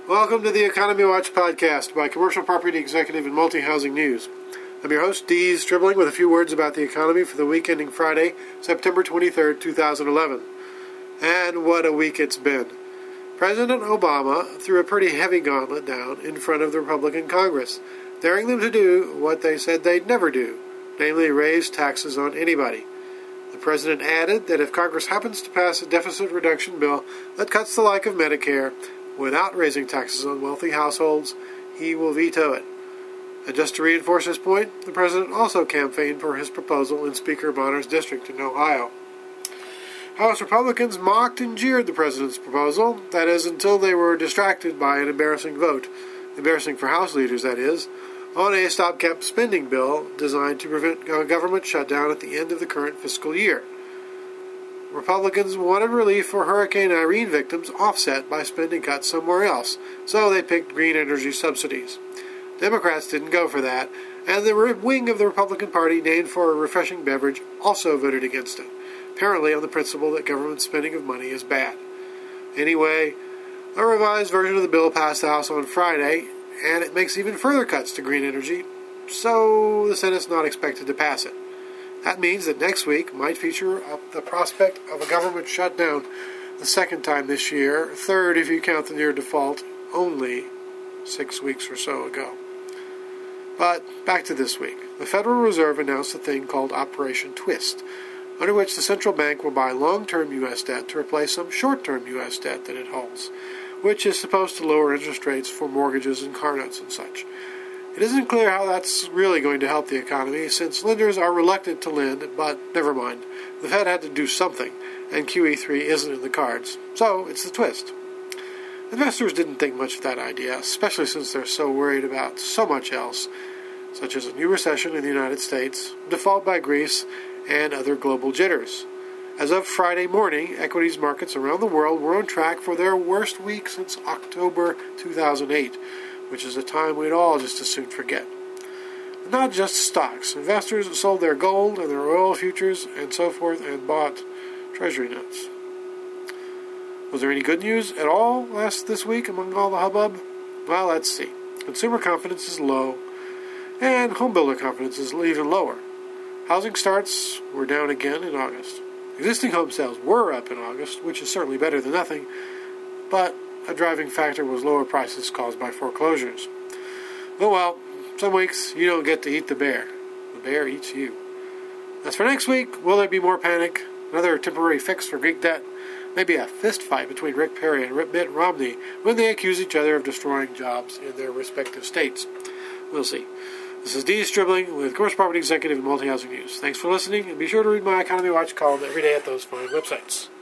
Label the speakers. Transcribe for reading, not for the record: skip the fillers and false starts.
Speaker 1: Welcome to the Economy Watch podcast by Commercial Property Executive and Multi-Housing News. I'm your host, Dee Stribling, with a few words about the economy for the week ending Friday, September 23rd, 2011. And what a week it's been. President Obama threw a pretty heavy gauntlet down in front of the Republican Congress, daring them to do what they said they'd never do, namely raise taxes on anybody. The president added that if Congress happens to pass a deficit reduction bill that cuts the like of Medicare without raising taxes on wealthy households, he will veto it. And just to reinforce his point, the president also campaigned for his proposal in Speaker Bonner's district in Ohio. House Republicans mocked and jeered the president's proposal, that is, until they were distracted by an embarrassing vote, embarrassing for House leaders, that is, on a stopgap spending bill designed to prevent a government shutdown at the end of the current fiscal year. Republicans wanted relief for Hurricane Irene victims offset by spending cuts somewhere else, so they picked green energy subsidies. Democrats didn't go for that, and the wing of the Republican Party named for a refreshing beverage also voted against it, apparently on the principle that government spending of money is bad. Anyway, a revised version of the bill passed the House on Friday, and it makes even further cuts to green energy, so the Senate's not expected to pass it. That means that next week might feature the prospect of a government shutdown the second time this year, third if you count the near default only 6 weeks or so ago. But back to this week. The Federal Reserve announced a thing called Operation Twist, under which the central bank will buy long-term U.S. debt to replace some short-term U.S. debt that it holds, which is supposed to lower interest rates for mortgages and car notes and such. It isn't clear how that's really going to help the economy, since lenders are reluctant to lend, but never mind. The Fed had to do something, and QE3 isn't in the cards, so it's the twist. Investors didn't think much of that idea, especially since they're so worried about so much else, such as a new recession in the United States, default by Greece, and other global jitters. As of Friday morning, equities markets around the world were on track for their worst week since October 2008, which is a time we'd all just as soon forget. But not just stocks. Investors sold their gold and their oil futures and so forth and bought treasury notes. Was there any good news at all this week among all the hubbub? Well, let's see. Consumer confidence is low, and homebuilder confidence is even lower. Housing starts were down again in August. Existing home sales were up in August, which is certainly better than nothing, but a driving factor was lower prices caused by foreclosures. Oh well, some weeks you don't get to eat the bear. The bear eats you. As for next week, will there be more panic? Another temporary fix for Greek debt? Maybe a fist fight between Rick Perry and Mitt Romney when they accuse each other of destroying jobs in their respective states. We'll see. This is Dee Stribling with Commercial Property Executive and Multi-Housing News. Thanks for listening, and be sure to read my Economy Watch column every day at those fine websites.